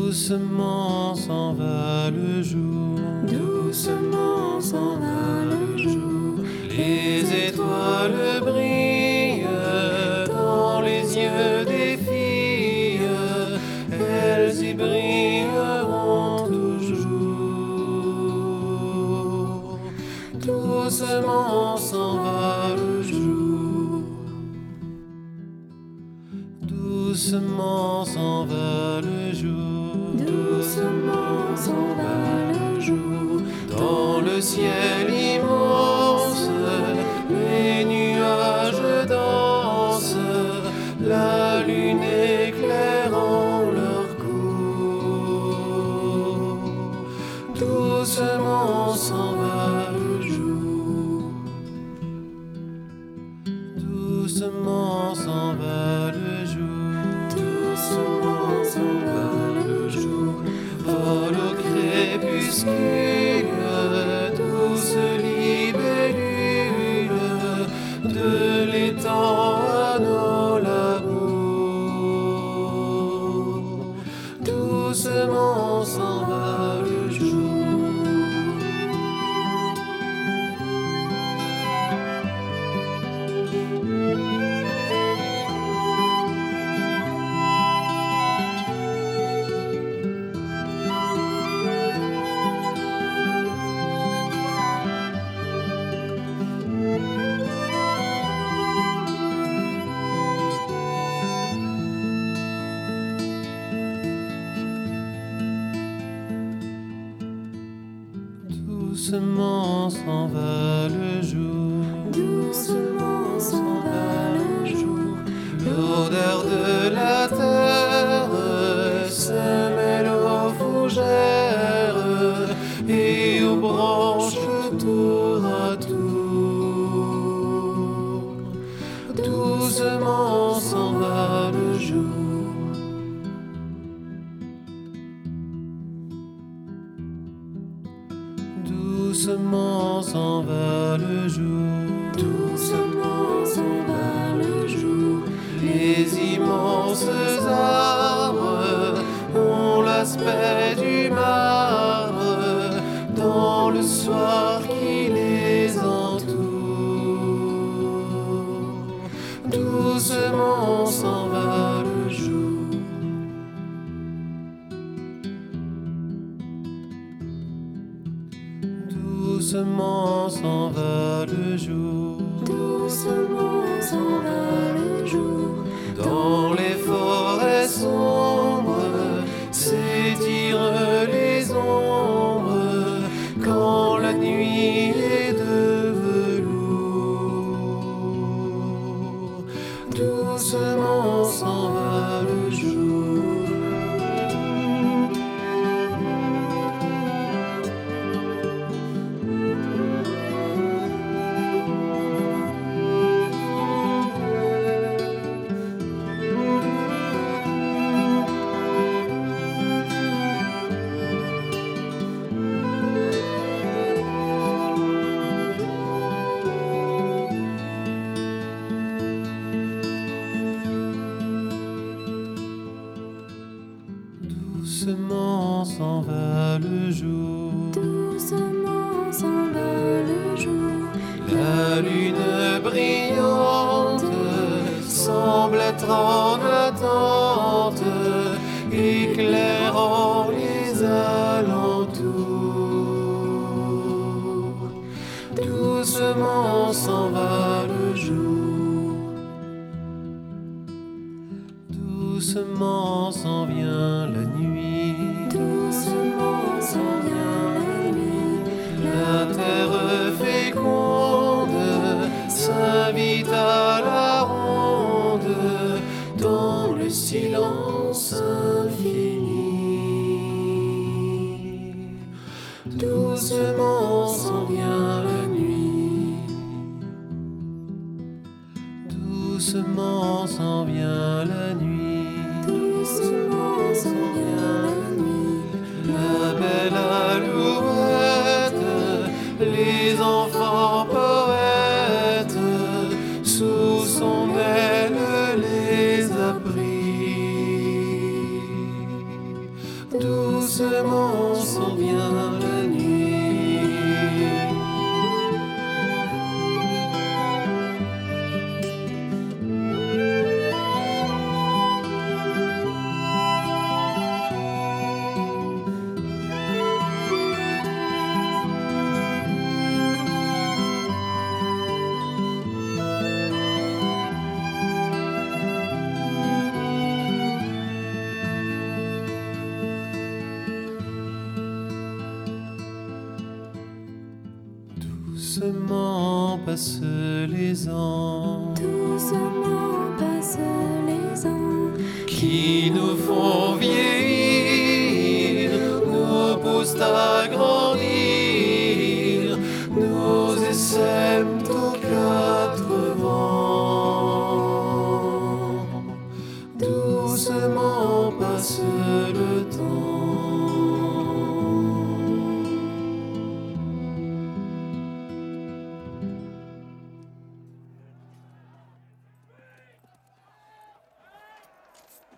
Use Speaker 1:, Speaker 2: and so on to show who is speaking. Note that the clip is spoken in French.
Speaker 1: Doucement s'en va le jour,
Speaker 2: doucement s'en va le jour.
Speaker 1: les étoiles brillent dans les yeux des filles, elles y brilleront toujours. Doucement s'en va le jour, doucement s'en va le jour,
Speaker 2: Doucement s'en va le jour.
Speaker 1: dans le ciel immense, les nuages dansent, la lune éclairant leur cours. Doucement s'en va le jour, doucement s'en va le jour,
Speaker 2: Doucement s'en va le jour.
Speaker 1: vole au crépuscule, douce libellule de l'étang à nos labours. Doucement s'en va le jour, doucement s'en va le jour,
Speaker 2: Doucement s'en va le jour.
Speaker 1: l'odeur de la terre se mêle aux fougères et aux branches tour à tour. Doucement s'en va le jour, doucement s'en va le jour,
Speaker 2: Doucement s'en va le jour.
Speaker 1: les immenses arbres ont l'aspect du marbre dans le soir qui les entoure. Doucement s'en va le jour, doucement s'en va le jour,
Speaker 2: Doucement s'en va le jour.
Speaker 1: dans les forêts sombres s'étirent les ombres quand la nuit est de velours. Doucement s'en va le jour, doucement s'en va le jour,
Speaker 2: Doucement s'en va le jour.
Speaker 1: la lune brillante semble être en attente, éclairant les alentours. Doucement s'en va le jour, doucement s'en vient la nuit.
Speaker 2: Doucement s'en vient la nuit.
Speaker 1: La terre féconde s'invite à la ronde dans le silence infini. Doucement s'en vient la nuit, doucement s'en vient la nuit.
Speaker 2: Doucement s'en vient la nuit.
Speaker 1: La belle alouette, les enfants poètes, sous son aile les a pris. doucement s'en vient la nuit. Doucement passent les ans,